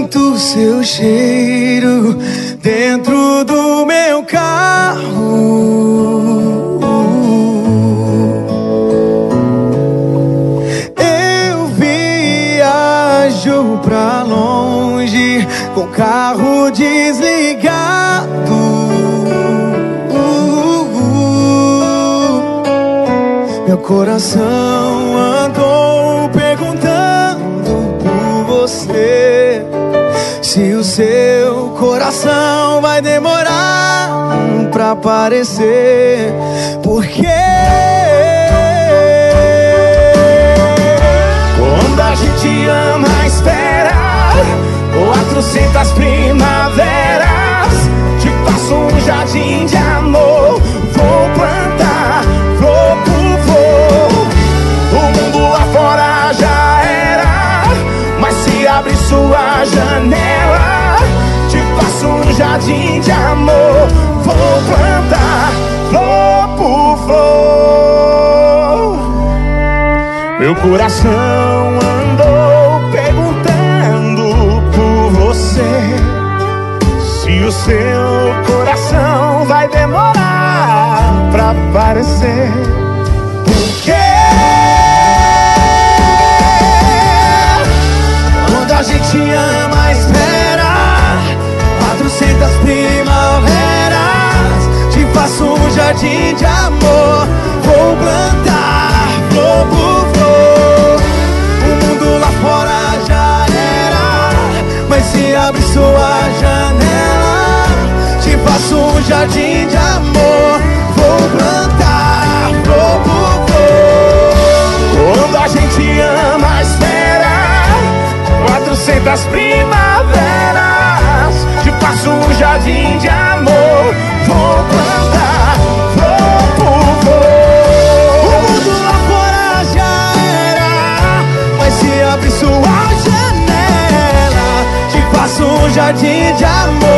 Sinto seu cheiro dentro do meu carro. Eu viajo pra longe com o carro desligado. Meu coração andou perguntando por você, se o seu coração vai demorar pra aparecer. Porque quando a gente ama, espera 400 primaveras. Te faço um jardim de amor, vou plantar flor por flor. O mundo lá fora já era, mas se abre sua janela, te faço um jardim de amor, vou plantar flor por flor. Meu coração andou perguntando por você, se o seu coração vai demorar pra aparecer. Porque quando a gente ama, espera 400 primaveras. Te faço um jardim de amor, vou plantar flor por flor. O mundo lá fora já era, mas se abre sua janela, te faço um jardim de amor, vou plantar flor por flor. Quando a gente ama, espera 400 primaveras. Te faço um jardim de amor, vou plantar flor por flor. O mundo lá fora já era, mas se abre sua janela, te faço um jardim de amor,